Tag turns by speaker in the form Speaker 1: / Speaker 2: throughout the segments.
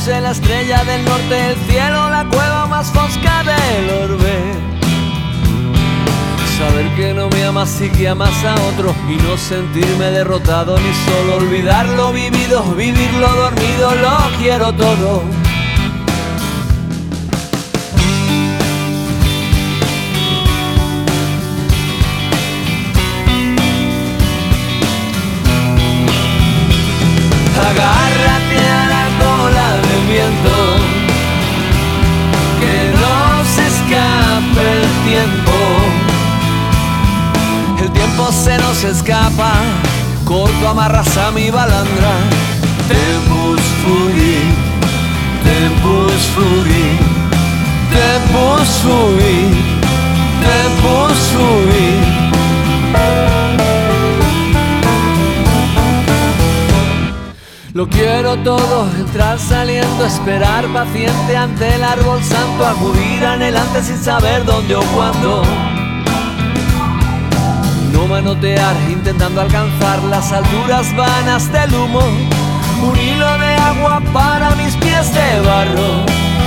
Speaker 1: noche, la estrella del norte, el cielo, la cueva más fosca del orbe. Saber que no me amas y que amas a otro, y no sentirme derrotado ni solo olvidar lo vivido, vivirlo dormido, lo quiero todo. Agárrate a la cola del viento, que no se escape el tiempo. El tiempo se nos escapa, corto amarras a mi balandra. Tempus fugit, tempus fugit, tempus fugit, tempus fugit. Lo quiero todo, entrar saliendo, esperar paciente ante el árbol santo, acudir anhelante sin saber dónde o cuándo. No manotear intentando alcanzar las alturas vanas del humo, un hilo de agua para mis pies de barro.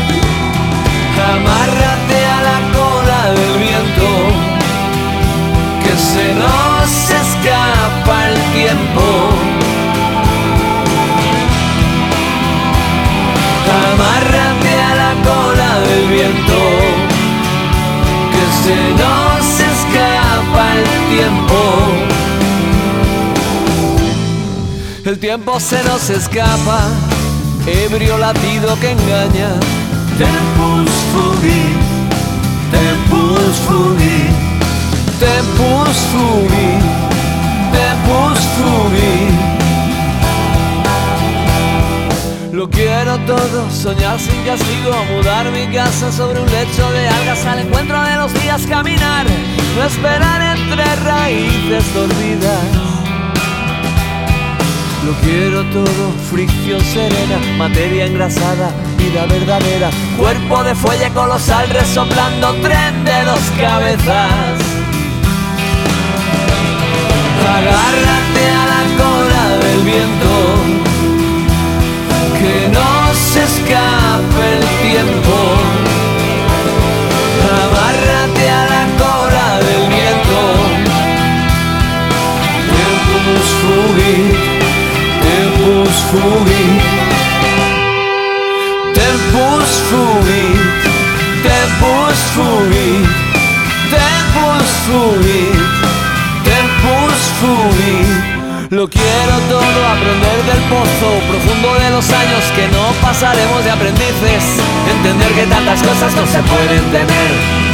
Speaker 1: Amárrate a la cola del viento, que se nos escapa el tiempo. Amárrate a la cola del viento, que se nos escapa el tiempo. El tiempo se nos escapa, ebrio latido que engaña. Tempus fugit, tempus fugit, tempus fugit, tempus fugit. Lo quiero todo, soñar sin castigo, mudar mi casa sobre un lecho de algas, al encuentro de los días caminar, no esperar entre raíces dormidas. Lo quiero todo, fricción serena, materia engrasada, vida verdadera, cuerpo de fuelle colosal resoplando, tren de dos cabezas. Agárrate a la cola del viento, que no se escape el tiempo. Amárrate a la cola del viento. Tempus fugit, tempus fugit, tempus fugit, tempus fugit, tempus fugit, tempus fugit. Lo quiero todo, aprender del pozo profundo de los años que no pasaremos de aprendices, entender que tantas cosas no se pueden tener.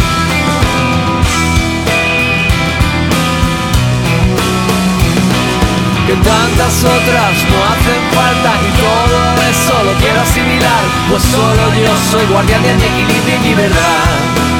Speaker 1: Que tantas otras no hacen falta y todo eso lo quiero asimilar, pues solo yo soy guardián de mi equilibrio y mi verdad.